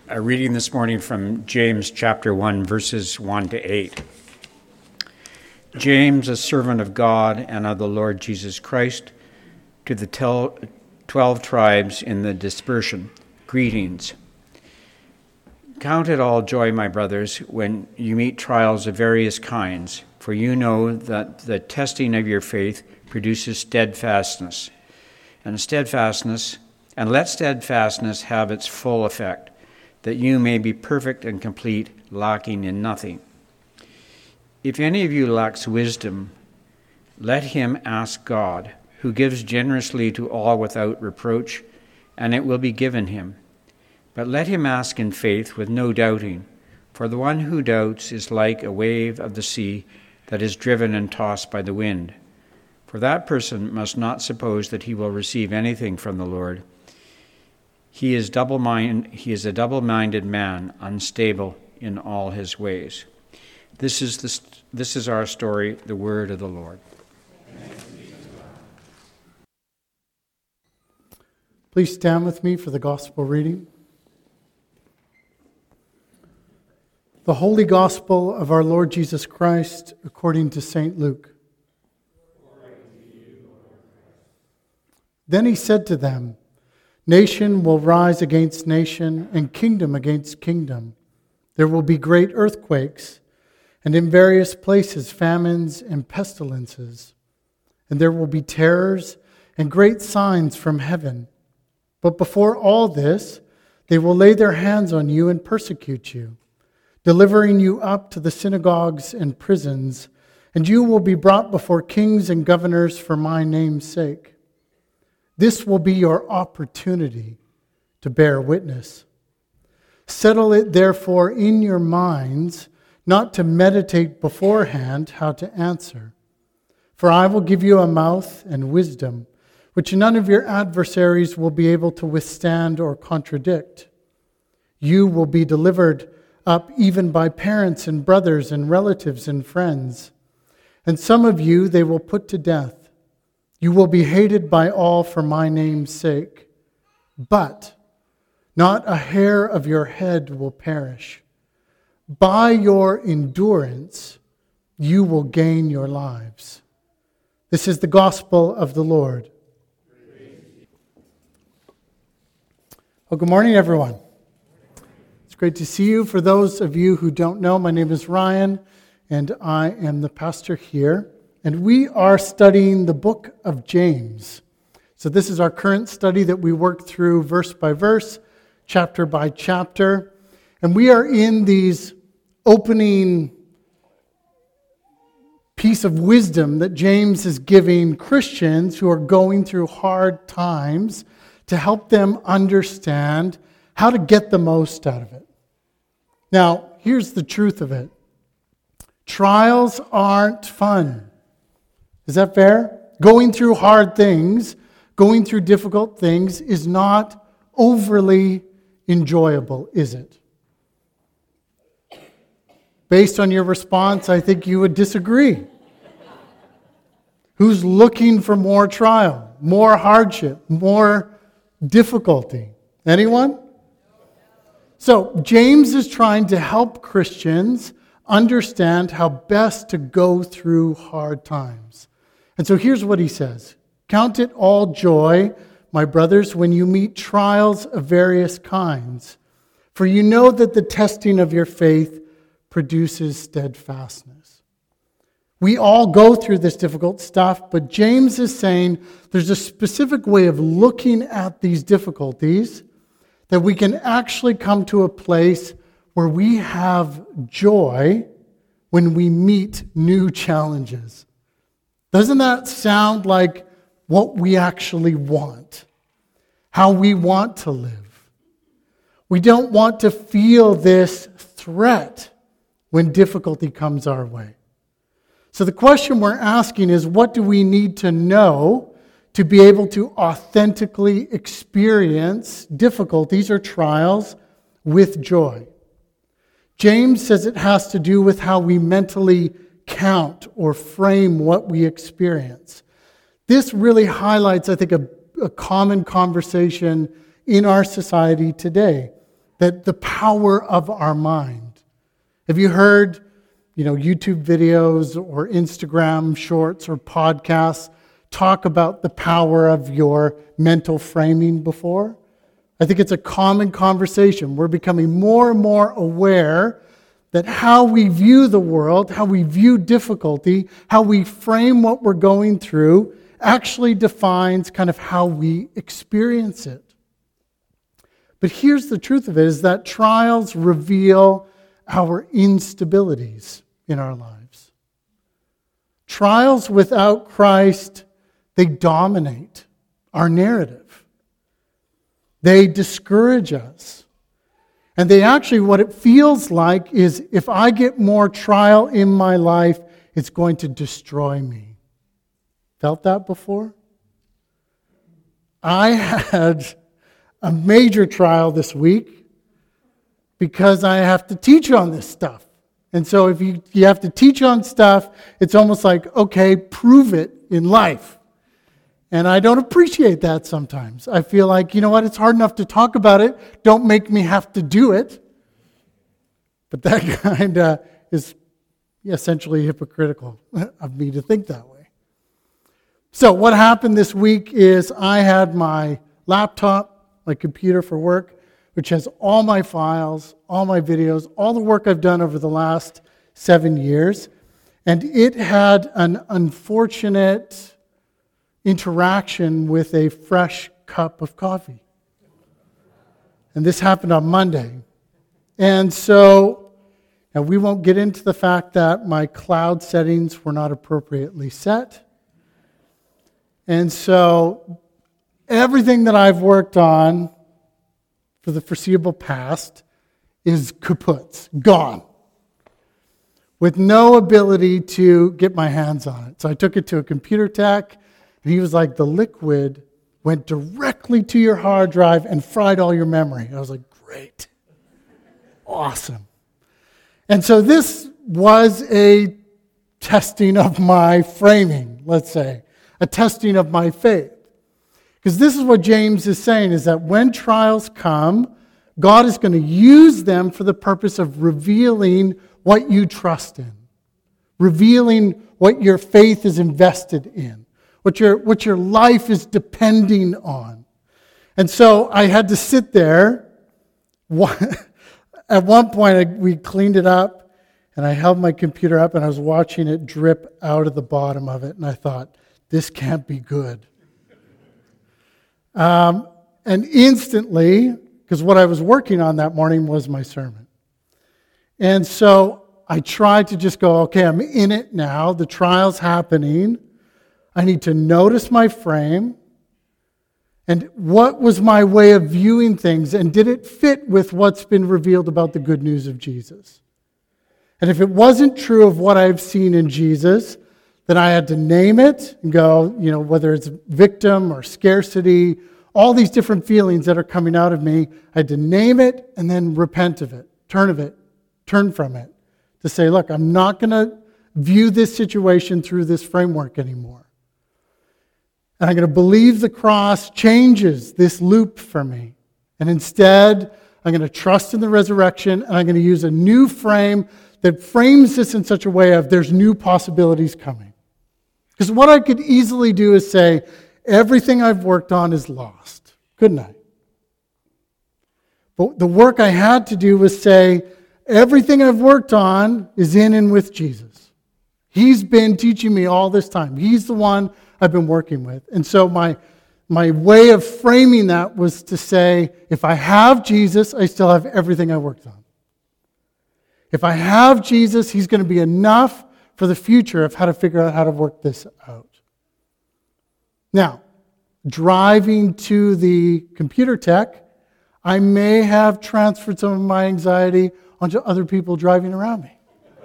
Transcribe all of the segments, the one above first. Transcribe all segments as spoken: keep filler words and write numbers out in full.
A reading this morning from James chapter one, verses one to eight. James, a servant of God and of the Lord Jesus Christ, to the tel- twelve tribes in the dispersion, greetings. Count it all joy, my brothers, when you meet trials of various kinds, for you know that the testing of your faith produces steadfastness, and steadfastness, and let steadfastness have its full effect, that you may be perfect and complete, lacking in nothing. If any of you lacks wisdom, let him ask God, who gives generously to all without reproach, and it will be given him. But let him ask in faith with no doubting, for the one who doubts is like a wave of the sea that is driven and tossed by the wind. For that person must not suppose that he will receive anything from the Lord. He is double-minded, he is a double-minded man, unstable in all his ways. This is the, this is our story, the word of the Lord. Please stand with me for the gospel reading. The Holy Gospel of our Lord Jesus Christ according to Saint Luke. Then he said to them, "Nation will rise against nation, and kingdom against kingdom. There will be great earthquakes, and in various places famines and pestilences. And there will be terrors and great signs from heaven. But before all this, they will lay their hands on you and persecute you, delivering you up to the synagogues and prisons, and you will be brought before kings and governors for my name's sake. This will be your opportunity to bear witness. Settle it therefore in your minds not to meditate beforehand how to answer. For I will give you a mouth and wisdom, which none of your adversaries will be able to withstand or contradict. You will be delivered up even by parents and brothers and relatives and friends. And some of you they will put to death. You will be hated by all for my name's sake. But not a hair of your head will perish. By your endurance, you will gain your lives." This is the gospel of the Lord. Well, good morning, everyone. It's great to see you. For those of you who don't know, my name is Ryan, and I am the pastor here. And we are studying the book of James. So this is our current study that we work through verse by verse, chapter by chapter. And we are in these opening piece of wisdom that James is giving Christians who are going through hard times to help them understand how to get the most out of it. Now, here's the truth of it. Trials aren't fun. Is that fair? Going through hard things, going through difficult things is not overly enjoyable, is it? Based on your response, I think you would disagree. Who's looking for more trial, more hardship, more difficulty? Anyone? So, James is trying to help Christians understand how best to go through hard times. And so here's what he says. "Count it all joy, my brothers, when you meet trials of various kinds. For you know that the testing of your faith produces steadfastness." We all go through this difficult stuff, but James is saying there's a specific way of looking at these difficulties that we can actually come to a place where we have joy when we meet new challenges. Doesn't that sound like what we actually want? How we want to live? We don't want to feel this threat when difficulty comes our way. So the question we're asking is, what do we need to know to be able to authentically experience difficulties or trials with joy? James says it has to do with how we mentally count or frame what we experience. This really highlights, I think, a, a common conversation in our society today. that the power of our mind. Have you heard, you know, YouTube videos or Instagram shorts or podcasts talk about the power of your mental framing before? I think it's a common conversation. We're becoming more and more aware that how we view the world, how we view difficulty, how we frame what we're going through actually defines kind of how we experience it. But here's the truth of it, is that trials reveal our instabilities in our lives. Trials without Christ, they dominate our narrative. They discourage us. And they actually, what it feels like is if I get more trial in my life, it's going to destroy me. Felt that before? I had a major trial this week because I have to teach on this stuff. And so if you, you have to teach on stuff, it's almost like, okay, prove it in life. And I don't appreciate that sometimes. I feel like, you know what, it's hard enough to talk about it. Don't make me have to do it. But that kind of is essentially hypocritical of me to think that way. So what happened this week is I had my laptop, my computer for work, which has all my files, all my videos, all the work I've done over the last seven years. And it had an unfortunate interaction with a fresh cup of coffee. And this happened on Monday. And so, and we won't get into the fact that my cloud settings were not appropriately set. And so, everything that I've worked on for the foreseeable past is kaput, gone, with no ability to get my hands on it. So I took it to a computer tech, and he was like, the liquid went directly to your hard drive and fried all your memory. I was like, great. Awesome. And so this was a testing of my framing, let's say, a testing of my faith. Because this is what James is saying, is that when trials come, God is going to use them for the purpose of revealing what you trust in, revealing what your faith is invested in, what your, what your life is depending on. And so I had to sit there. At one point, I, we cleaned it up, and I held my computer up, and I was watching it drip out of the bottom of it, and I thought, this can't be good. Um, and instantly, because what I was working on that morning was my sermon. And so I tried to just go, okay, I'm in it now. The trial's happening. I need to notice my frame. And what was my way of viewing things? And did it fit with what's been revealed about the good news of Jesus? And if it wasn't true of what I've seen in Jesus, then I had to name it and go, you know, whether it's victim or scarcity, all these different feelings that are coming out of me, I had to name it and then repent of it, turn of it, turn from it, to say, look, I'm not going to view this situation through this framework anymore. And I'm going to believe the cross changes this loop for me. And instead, I'm going to trust in the resurrection, and I'm going to use a new frame that frames this in such a way of there's new possibilities coming. Because what I could easily do is say, everything I've worked on is lost, couldn't I? But the work I had to do was say, everything I've worked on is in and with Jesus. He's been teaching me all this time. He's the one I've been working with. And so my, my way of framing that was to say, if I have Jesus, I still have everything I worked on. If I have Jesus, He's going to be enough for the future of how to figure out how to work this out. Now, driving to the computer tech, I may have transferred some of my anxiety onto other people driving around me.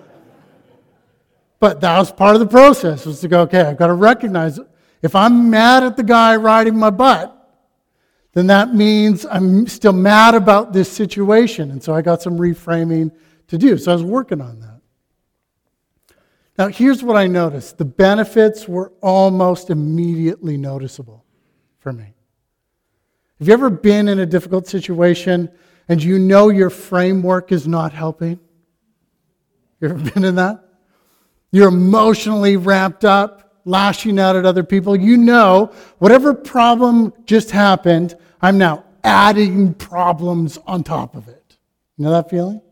But that was part of the process, was to go, okay, I've got to recognize if I'm mad at the guy riding my butt, then that means I'm still mad about this situation. And so I got some reframing to do. So I was working on that. Now, here's what I noticed. The benefits were almost immediately noticeable for me. Have you ever been in a difficult situation and you know your framework is not helping? You ever been in that? You're emotionally wrapped up, lashing out at other people. You know, whatever problem just happened, I'm now adding problems on top of it. You know that feeling?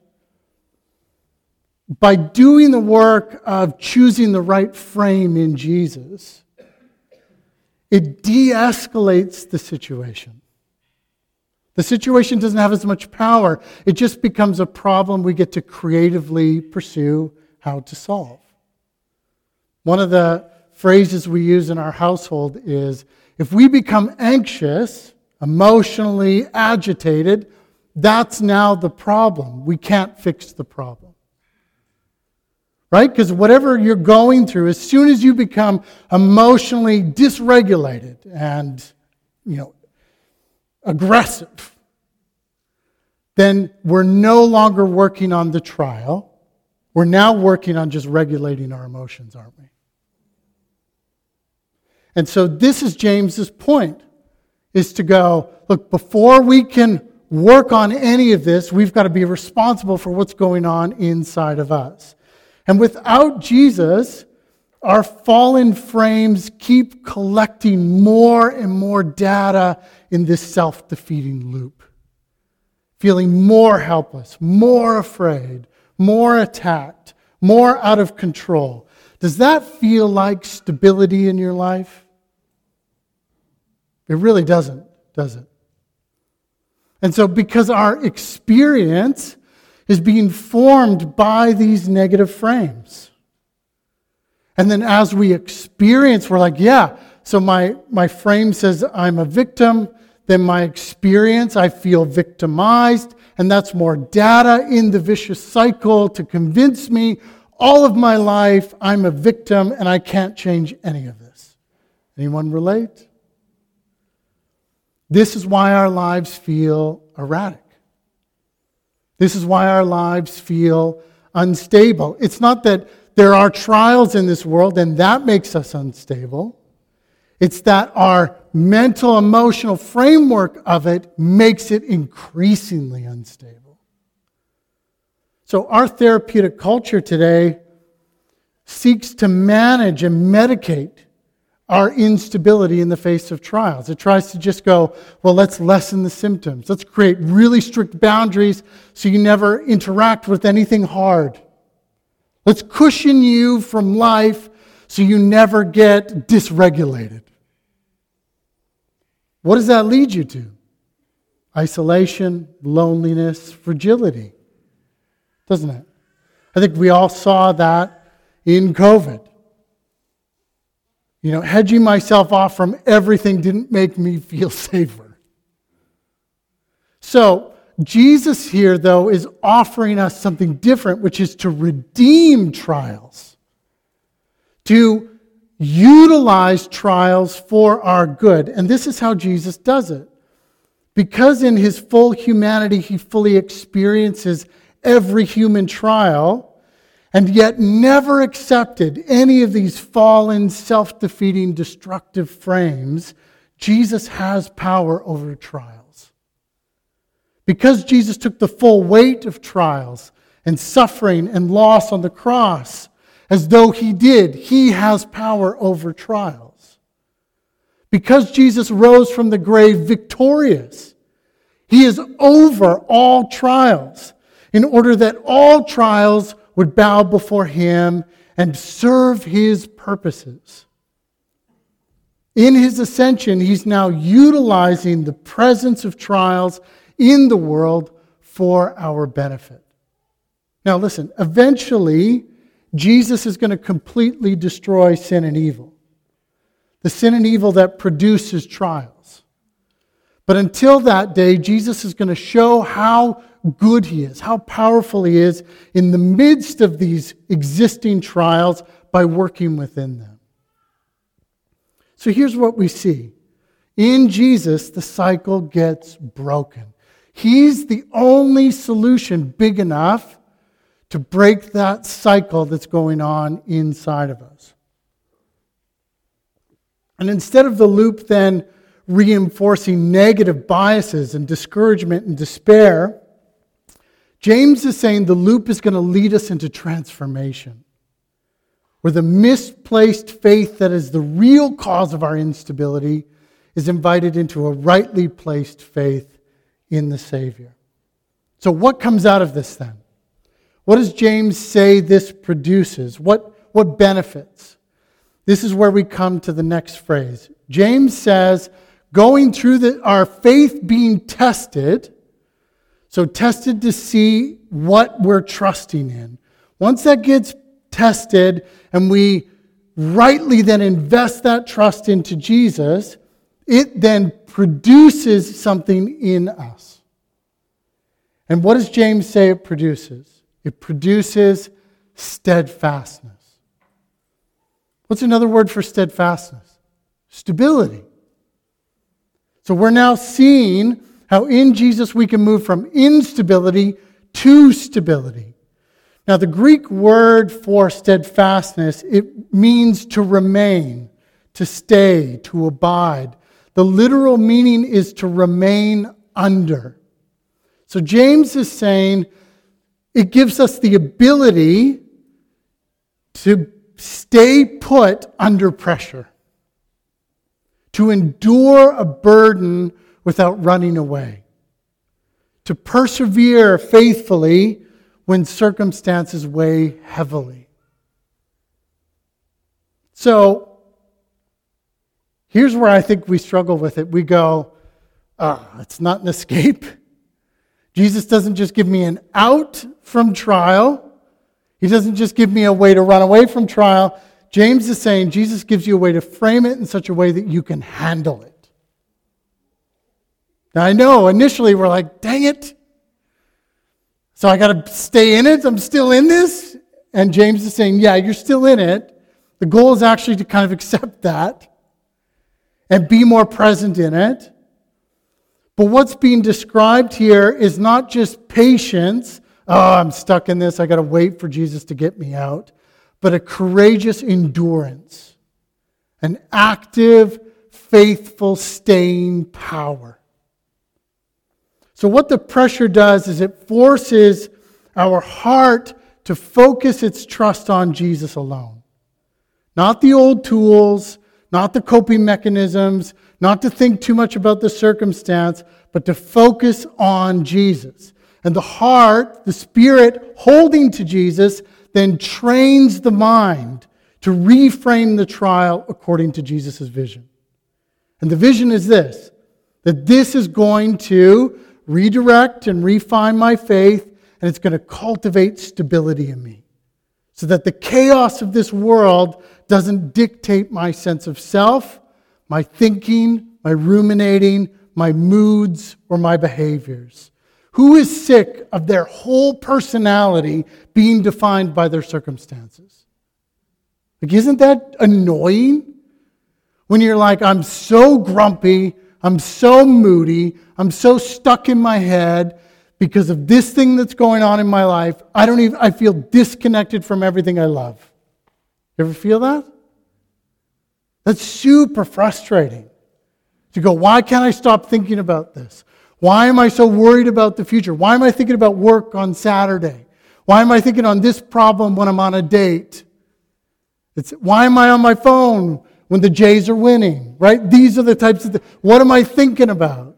By doing the work of choosing the right frame in Jesus, it de-escalates the situation. The situation doesn't have as much power. It just becomes a problem we get to creatively pursue how to solve. One of the phrases we use in our household is, if we become anxious, emotionally agitated, that's now the problem. We can't fix the problem. Right? Because whatever you're going through, as soon as you become emotionally dysregulated and, you know, aggressive, then we're no longer working on the trial. We're now working on just regulating our emotions, aren't we? And so this is James's point, is to go, look, before we can work on any of this, we've got to be responsible for what's going on inside of us. And without Jesus, our fallen frames keep collecting more and more data in this self-defeating loop. Feeling more helpless, more afraid, more attacked, more out of control. Does that feel like stability in your life? It really doesn't, does it? And so because our experience is being formed by these negative frames. And then as we experience, we're like, yeah, so my, my frame says I'm a victim, then my experience, I feel victimized, and that's more data in the vicious cycle to convince me all of my life I'm a victim and I can't change any of this. Anyone relate? This is why our lives feel erratic. This is why our lives feel unstable. It's not that there are trials in this world and that makes us unstable. It's that our mental, emotional framework of it makes it increasingly unstable. So our therapeutic culture today seeks to manage and medicate our instability in the face of trials. It tries to just go, well, let's lessen the symptoms. Let's create really strict boundaries so you never interact with anything hard. Let's cushion you from life so you never get dysregulated. What does that lead you to? Isolation, loneliness, fragility. Doesn't it? I think we all saw that in COVID. You know, hedging myself off from everything didn't make me feel safer. So, Jesus here, though, is offering us something different, which is to redeem trials. To utilize trials for our good. And this is how Jesus does it. Because in his full humanity, he fully experiences every human trial, and yet never accepted any of these fallen, self-defeating, destructive frames, Jesus has power over trials. Because Jesus took the full weight of trials and suffering and loss on the cross, as though he did, he has power over trials. Because Jesus rose from the grave victorious, he is over all trials, in order that all trials would bow before him and serve his purposes. In his ascension, he's now utilizing the presence of trials in the world for our benefit. Now listen, eventually, Jesus is going to completely destroy sin and evil. The sin and evil that produces trials. But until that day, Jesus is going to show how good he is, how powerful he is in the midst of these existing trials by working within them. So here's what we see. In Jesus, the cycle gets broken. He's the only solution big enough to break that cycle that's going on inside of us. And instead of the loop then reinforcing negative biases and discouragement and despair, James is saying the loop is going to lead us into transformation, where the misplaced faith that is the real cause of our instability is invited into a rightly placed faith in the Savior. So what comes out of this then? What does James say this produces? What, what benefits? This is where we come to the next phrase. James says, going through the, our faith being tested, so tested to see what we're trusting in. Once that gets tested and we rightly then invest that trust into Jesus, it then produces something in us. And what does James say it produces? It produces steadfastness. What's another word for steadfastness? Stability. So we're now seeing how in Jesus we can move from instability to stability. Now the Greek word for steadfastness, it means to remain, to stay, to abide. The literal meaning is to remain under. So James is saying it gives us the ability to stay put under pressure, to endure a burden without running away, to persevere faithfully when circumstances weigh heavily. So, here's where I think we struggle with it. We go, ah, oh, it's not an escape. Jesus doesn't just give me an out from trial. He doesn't just give me a way to run away from trial. James is saying Jesus gives you a way to frame it in such a way that you can handle it. Now I know initially we're like, dang it. So I got to stay in it. I'm still in this. And James is saying, yeah, you're still in it. The goal is actually to kind of accept that and be more present in it. But what's being described here is not just patience. Oh, I'm stuck in this. I got to wait for Jesus to get me out. But a courageous endurance, an active, faithful, staying power. So what the pressure does is it forces our heart to focus its trust on Jesus alone. Not the old tools, not the coping mechanisms, not to think too much about the circumstance, but to focus on Jesus. And the heart, the spirit holding to Jesus, then trains the mind to reframe the trial according to Jesus' vision. And the vision is this, that this is going to redirect and refine my faith, and it's going to cultivate stability in me. So that the chaos of this world doesn't dictate my sense of self, my thinking, my ruminating, my moods, or my behaviors. Who is sick of their whole personality being defined by their circumstances? Like, isn't that annoying? When you're like, I'm so grumpy, I'm so moody, I'm so stuck in my head because of this thing that's going on in my life. I don't even, I feel disconnected from everything I love. You ever feel that? That's super frustrating. To go, why can't I stop thinking about this? Why am I so worried about the future? Why am I thinking about work on Saturday? Why am I thinking on this problem when I'm on a date? It's, why am I on my phone when the Jays are winning? Right? These are the types of things. What am I thinking about?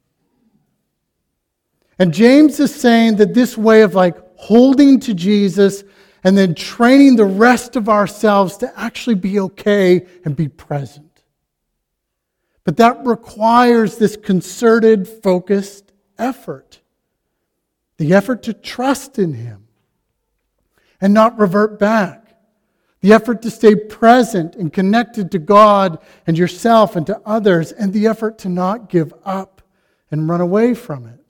And James is saying that this way of like holding to Jesus and then training the rest of ourselves to actually be okay and be present. But that requires this concerted, focused effort. The effort to trust in Him and not revert back. The effort to stay present and connected to God and yourself and to others, and the effort to not give up and run away from it.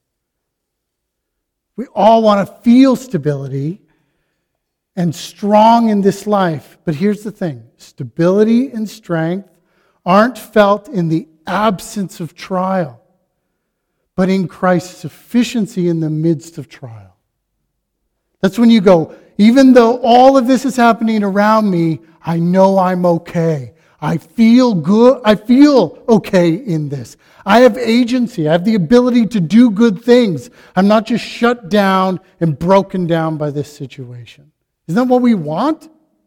We all want to feel stability and strong in this life. But here's the thing. Stability and strength aren't felt in the absence of trial, but in Christ's sufficiency in the midst of trial. That's when you go, even though all of this is happening around me, I know I'm okay. I feel good. I feel okay in this. I have agency. I have the ability to do good things. I'm not just shut down and broken down by this situation. Isn't that what we want?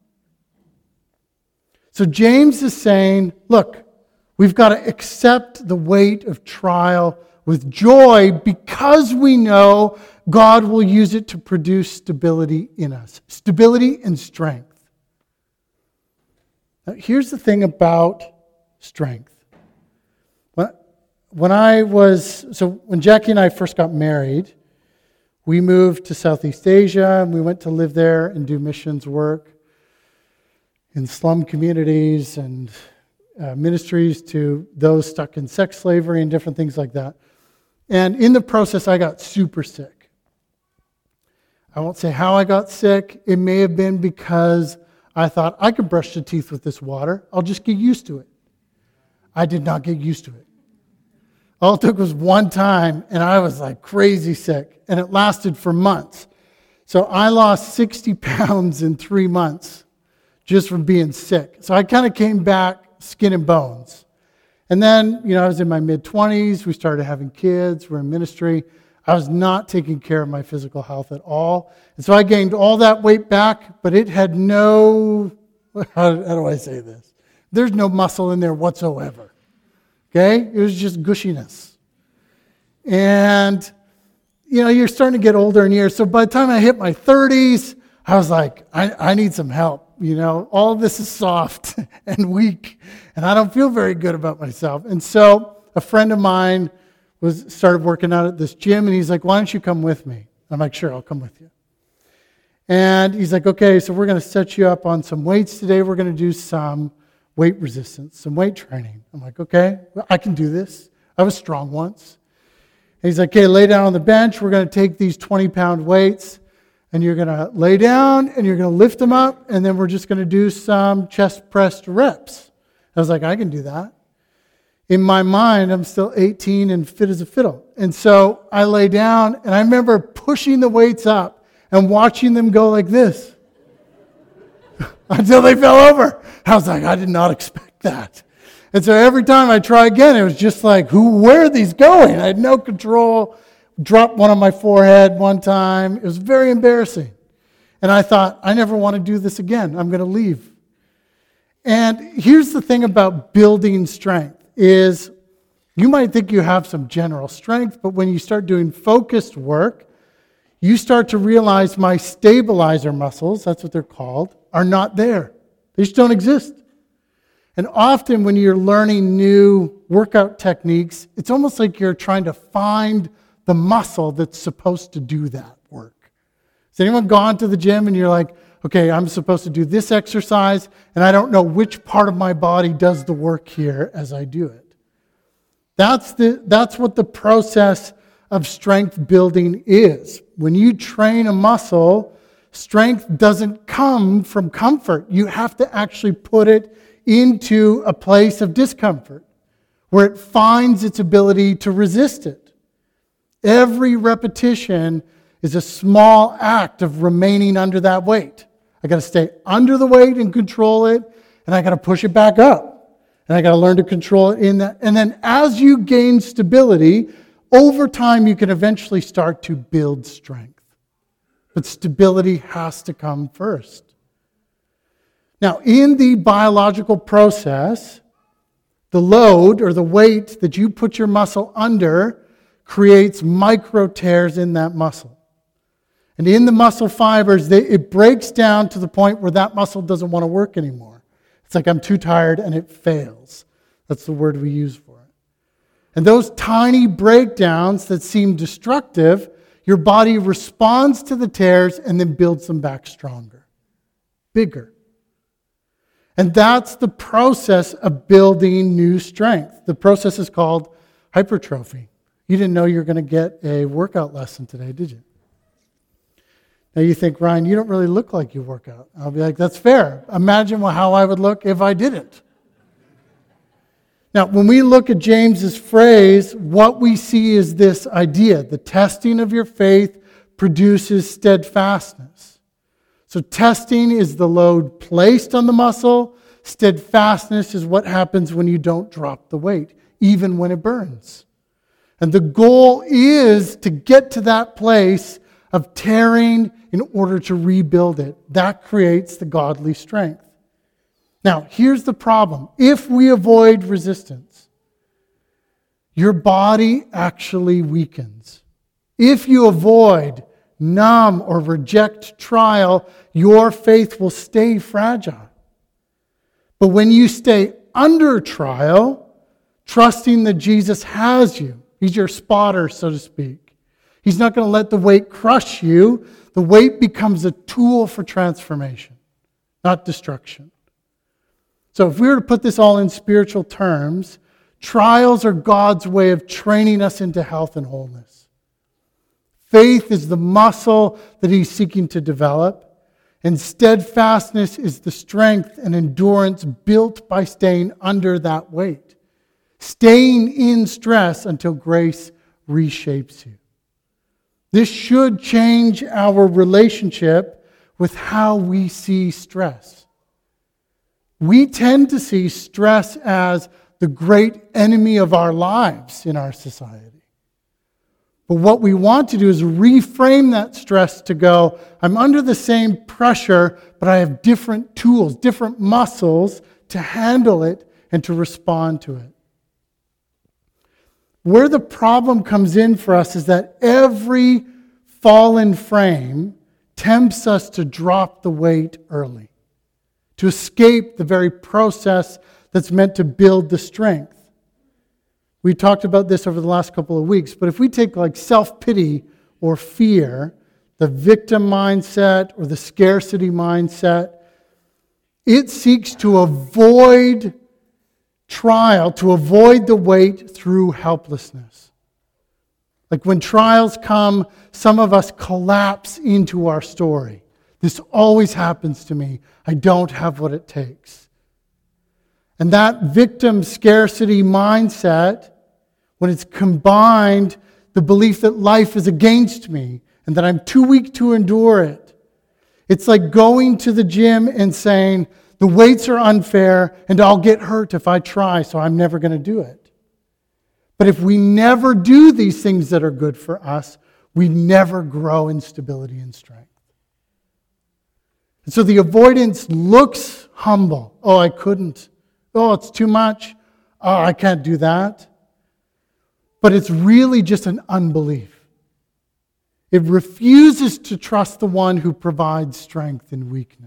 So James is saying, look, we've got to accept the weight of trial with joy because we know God will use it to produce stability in us. Stability and strength. Now, here's the thing about strength. When, when I was, so when Jackie and I first got married, we moved to Southeast Asia and we went to live there and do missions work in slum communities and uh, ministries to those stuck in sex slavery and different things like that. And in the process, I got super sick. I won't say how I got sick. It may have been because I thought I could brush the teeth with this water. I'll just get used to it. I did not get used to it. All it took was one time, and I was like crazy sick, and it lasted for months. So I lost sixty pounds in three months just from being sick. So I kind of came back skin and bones. And then, you know, I was in my mid-twenties. We started having kids. We're in ministry. I was not taking care of my physical health at all. And so I gained all that weight back, but it had no, how, how do I say this? There's no muscle in there whatsoever. Okay? It was just gushiness. And, you know, you're starting to get older in years. So by the time I hit my thirties, I was like, I, I need some help. You know, all of this is soft and weak, and I don't feel very good about myself. And so a friend of mine was started working out at this gym, and he's like, why don't you come with me? I'm like, sure, I'll come with you. And he's like, okay, so we're going to set you up on some weights today. We're going to do some weight resistance, some weight training. I'm like, okay, well, I can do this. I was strong once. And he's like, okay, lay down on the bench. We're going to take these twenty-pound weights, and you're going to lay down, and you're going to lift them up, and then we're just going to do some chest pressed reps. I was like, I can do that. In my mind, I'm still eighteen and fit as a fiddle. And so I lay down, and I remember pushing the weights up and watching them go like this until they fell over. I was like, I did not expect that. And so every time I try again, it was just like, who, where are these going? I had no control. Dropped one on my forehead one time. It was very embarrassing. And I thought, I never want to do this again. I'm going to leave. And here's the thing about building strength is you might think you have some general strength, but when you start doing focused work, you start to realize my stabilizer muscles, that's what they're called, are not there. They just don't exist. And often when you're learning new workout techniques, it's almost like you're trying to find the muscle that's supposed to do that work. Has anyone gone to the gym and you're like, okay, I'm supposed to do this exercise, and I don't know which part of my body does the work here as I do it? That's the that's what the process of strength building is. When you train a muscle, strength doesn't come from comfort. You have to actually put it into a place of discomfort where it finds its ability to resist it. Every repetition is a small act of remaining under that weight. I got to stay under the weight and control it, and I got to push it back up. And I got to learn to control it in that. And then as you gain stability, over time you can eventually start to build strength. But stability has to come first. Now, in the biological process, the load or the weight that you put your muscle under creates micro tears in that muscle. And in the muscle fibers, they, it breaks down to the point where that muscle doesn't want to work anymore. It's like I'm too tired and it fails. That's the word we use for it. And those tiny breakdowns that seem destructive, your body responds to the tears and then builds them back stronger, bigger. And that's the process of building new strength. The process is called hypertrophy. You didn't know you were going to get a workout lesson today, did you? Now you think, Ryan, you don't really look like you work out. I'll be like, that's fair. Imagine how I would look if I didn't. Now, when we look at James's phrase, what we see is this idea. The testing of your faith produces steadfastness. So testing is the load placed on the muscle. steadfastness is what happens when you don't drop the weight, even when it burns. And the goal is to get to that place of tearing in order to rebuild it. That creates the godly strength. Now, here's the problem. If we avoid resistance, your body actually weakens. If you avoid, numb, or reject trial, your faith will stay fragile. But when you stay under trial, trusting that Jesus has you, He's your spotter, so to speak. He's not going to let the weight crush you. The weight becomes a tool for transformation, not destruction. So if we were to put this all in spiritual terms, trials are God's way of training us into health and wholeness. Faith is the muscle that He's seeking to develop, and steadfastness is the strength and endurance built by staying under that weight, staying in stress until grace reshapes you. This should change our relationship with how we see stress. We tend to see stress as the great enemy of our lives in our society. But what we want to do is reframe that stress to go, I'm under the same pressure, but I have different tools, different muscles to handle it and to respond to it. Where the problem comes in for us is that every fallen frame tempts us to drop the weight early, to escape the very process that's meant to build the strength. We talked about this over the last couple of weeks, but if we take like self-pity or fear, the victim mindset or the scarcity mindset, it seeks to avoid trial, to avoid the weight through helplessness. Like when trials come, some of us collapse into our story. This always happens to me. I don't have what it takes. And that victim scarcity mindset, when it's combined, the belief that life is against me and that I'm too weak to endure it, it's like going to the gym and saying, the weights are unfair and I'll get hurt if I try, so I'm never going to do it. But if we never do these things that are good for us, we never grow in stability and strength. And so the avoidance looks humble. Oh, I couldn't. Oh, it's too much. Oh, I can't do that. But it's really just an unbelief. It refuses to trust the one who provides strength in weakness.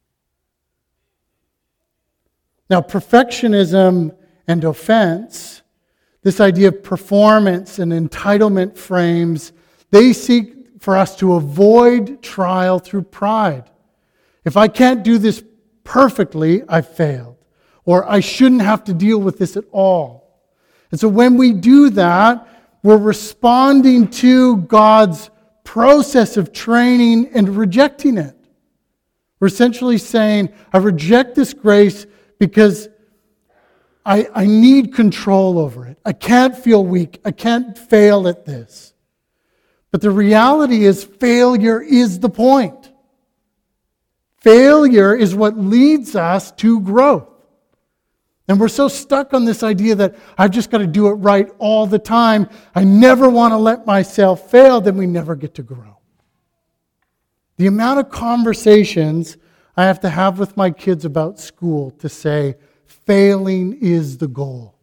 Now, perfectionism and offense, this idea of performance and entitlement frames, they seek for us to avoid trial through pride. If I can't do this perfectly, I failed. Or I shouldn't have to deal with this at all. And so when we do that, we're responding to God's process of training and rejecting it. We're essentially saying, I reject this grace because I, I need control over it. I can't feel weak. I can't fail at this. But the reality is failure is the point. Failure is what leads us to growth. And we're so stuck on this idea that I've just got to do it right all the time. I never want to let myself fail, then we never get to grow. The amount of conversations I have to have with my kids about school to say, failing is the goal.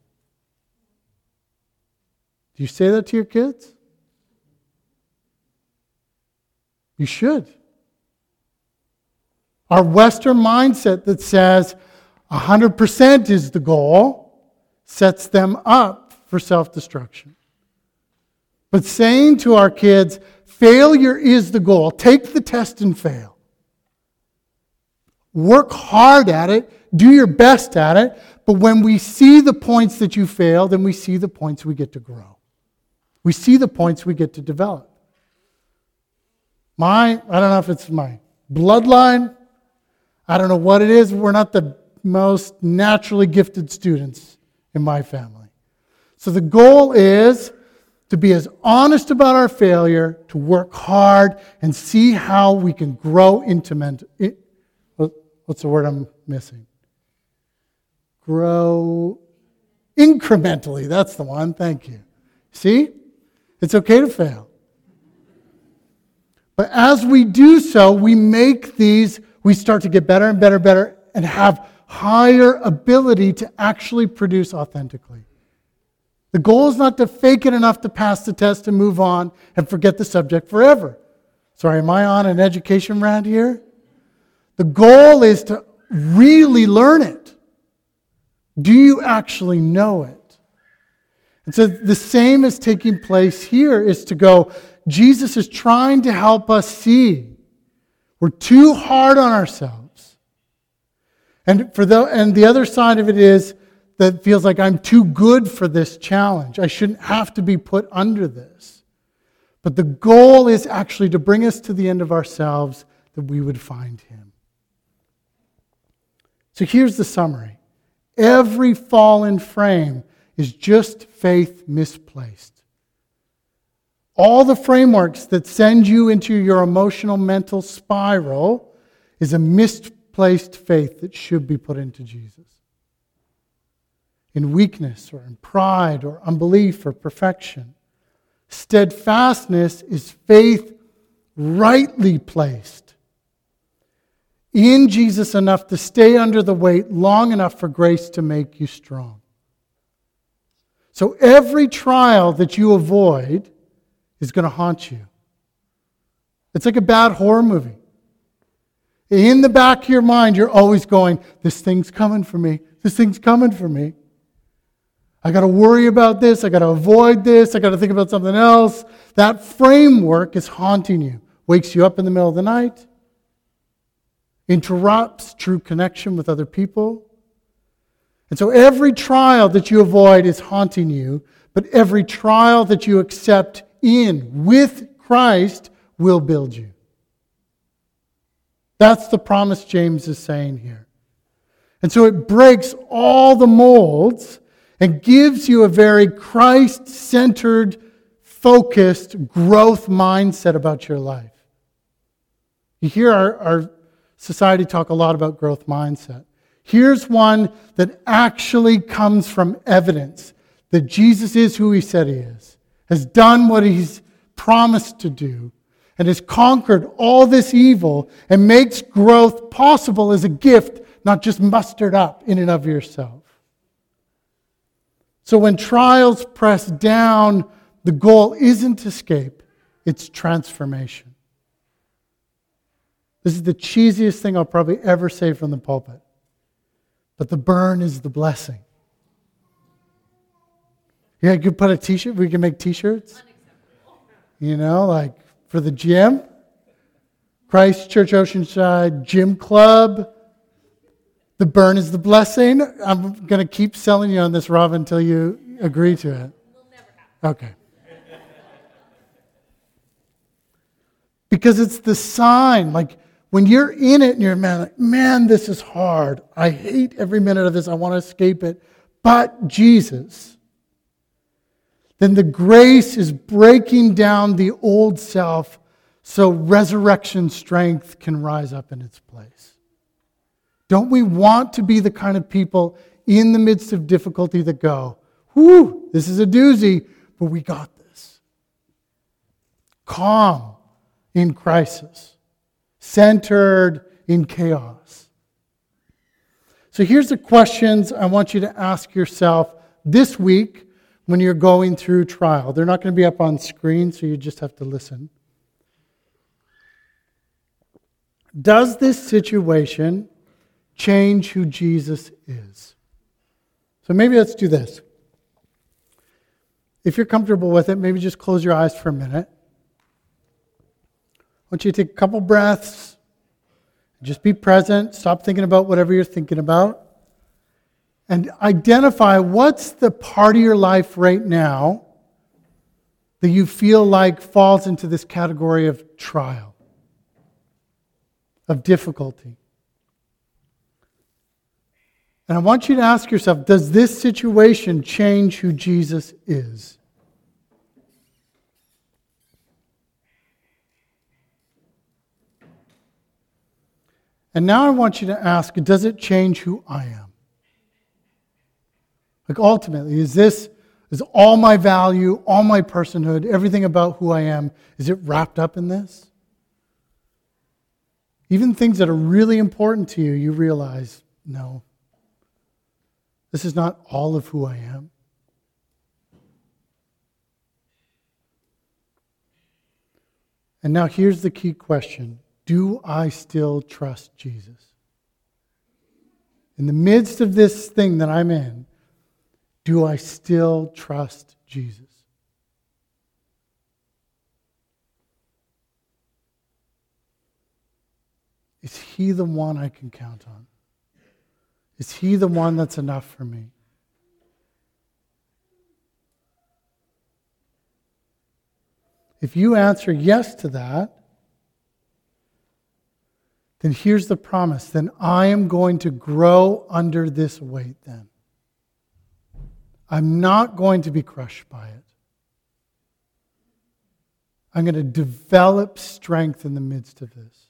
Do you say that to your kids? You should. Our Western mindset that says one hundred percent is the goal sets them up for self-destruction. But saying to our kids, failure is the goal. Take the test and fail. Work hard at it. Do your best at it. But when we see the points that you fail, then we see the points we get to grow. We see the points we get to develop. My, I don't know if it's my bloodline. I don't know what it is. We're not the most naturally gifted students in my family. So the goal is to be as honest about our failure, to work hard, and see how we can grow into mental. What's the word I'm missing? grow incrementally. That's the one. Thank you. See? It's okay to fail. But as we do so, we make these, we start to get better and better and better and have higher ability to actually produce authentically. The goal is not to fake it enough to pass the test and move on and forget the subject forever. Sorry, am I on an education rant here? The goal is to really learn it. Do you actually know it? And so the same is taking place here, is to go, Jesus is trying to help us see we're too hard on ourselves. And for the and the other side of it is that feels like I'm too good for this challenge. I shouldn't have to be put under this. But the goal is actually to bring us to the end of ourselves that we would find Him. So here's the summary. Every fallen frame is just faith misplaced. All the frameworks that send you into your emotional mental spiral is a misplaced faith that should be put into Jesus. In weakness or in pride or unbelief or perfection. Steadfastness is faith rightly placed in Jesus enough to stay under the weight long enough for grace to make you strong. So every trial that you avoid is going to haunt you. It's like a bad horror movie. In the back of your mind, you're always going, this thing's coming for me. This thing's coming for me. I got to worry about this. I got to avoid this. I got to think about something else. That framework is haunting you. Wakes you up in the middle of the night. Interrupts true connection with other people. And so every trial that you avoid is haunting you, but every trial that you accept in with Christ will build you. That's the promise James is saying here. And so it breaks all the molds and gives you a very Christ-centered, focused growth mindset about your life. You hear our, our society talk a lot about growth mindset. Here's one that actually comes from evidence that Jesus is who He said He is, has done what He's promised to do, and has conquered all this evil and makes growth possible as a gift, not just mustered up in and of yourself. So when trials press down, the goal isn't escape, it's transformation. This is the cheesiest thing I'll probably ever say from the pulpit. But the burn is the blessing. Yeah, you could put a t-shirt, we can make t-shirts. You know, like for the gym. Christ Church Oceanside Gym Club. The burn is the blessing. I'm going to keep selling you on this, Rob, until you agree to it. Will never happen. Okay. Because it's the sign. Like when you're in it and you're man, like, man, this is hard. I hate every minute of this. I want to escape it. But Jesus. Then the grace is breaking down the old self so resurrection strength can rise up in its place. Don't we want to be the kind of people in the midst of difficulty that go, whew, this is a doozy, but we got this. Calm in crisis. Centered in chaos. So here's the questions I want you to ask yourself this week when you're going through trial. They're not going to be up on screen, so you just have to listen. Does this situation change who Jesus is? So maybe let's do this. If you're comfortable with it, maybe just close your eyes for a minute. I want you to take a couple breaths. Just be present. Stop thinking about whatever you're thinking about. And identify what's the part of your life right now that you feel like falls into this category of trial, of difficulty. And I want you to ask yourself, does this situation change who Jesus is? And now I want you to ask, does it change who I am? Like ultimately, is this, is all my value, all my personhood, everything about who I am, is it wrapped up in this? Even things that are really important to you, you realize, no, this is not all of who I am. And now here's the key question. Do I still trust Jesus? In the midst of this thing that I'm in, do I still trust Jesus? Is he the one I can count on? Is he the one that's enough for me? If you answer yes to that, then here's the promise. Then I am going to grow under this weight then. I'm not going to be crushed by it. I'm going to develop strength in the midst of this.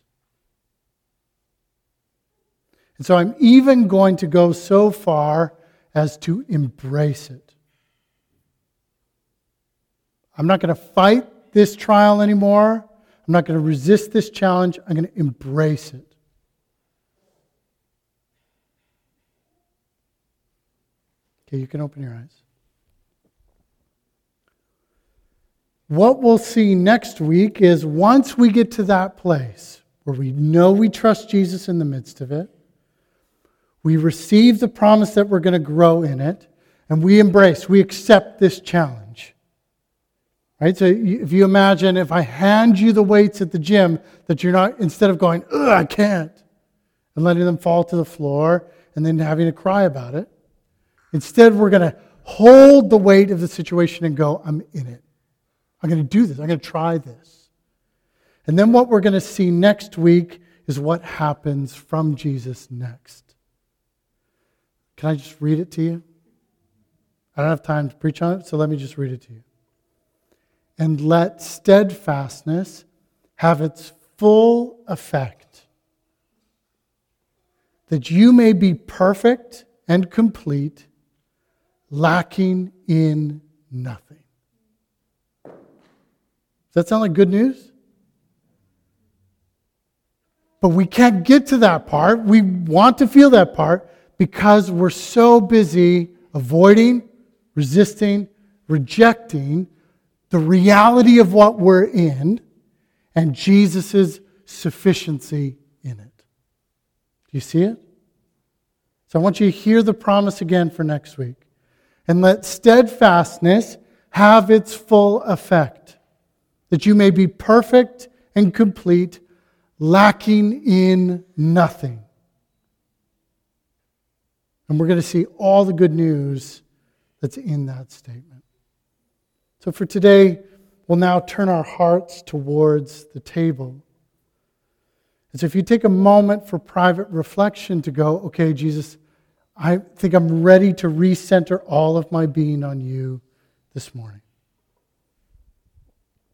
And so I'm even going to go so far as to embrace it. I'm not going to fight this trial anymore. I'm not going to resist this challenge. I'm going to embrace it. Okay, you can open your eyes. What we'll see next week is once we get to that place where we know we trust Jesus in the midst of it, we receive the promise that we're going to grow in it, and we embrace, we accept this challenge. Right? So if you imagine if I hand you the weights at the gym, that you're not, instead of going, ugh, I can't, and letting them fall to the floor and then having to cry about it, instead we're going to hold the weight of the situation and go, I'm in it. I'm going to do this. I'm going to try this. And then what we're going to see next week is what happens from Jesus next. Can I just read it to you? I don't have time to preach on it, so let me just read it to you. And let steadfastness have its full effect, that you may be perfect and complete, lacking in nothing. Does that sound like good news? But we can't get to that part. We want to feel that part because we're so busy avoiding, resisting, rejecting the reality of what we're in and Jesus' sufficiency in it. Do you see it? So I want you to hear the promise again for next week. And let steadfastness have its full effect, that you may be perfect and complete, lacking in nothing. And we're going to see all the good news that's in that statement. So for today, we'll now turn our hearts towards the table. And so if you take a moment for private reflection to go, okay, Jesus, I think I'm ready to recenter all of my being on you this morning.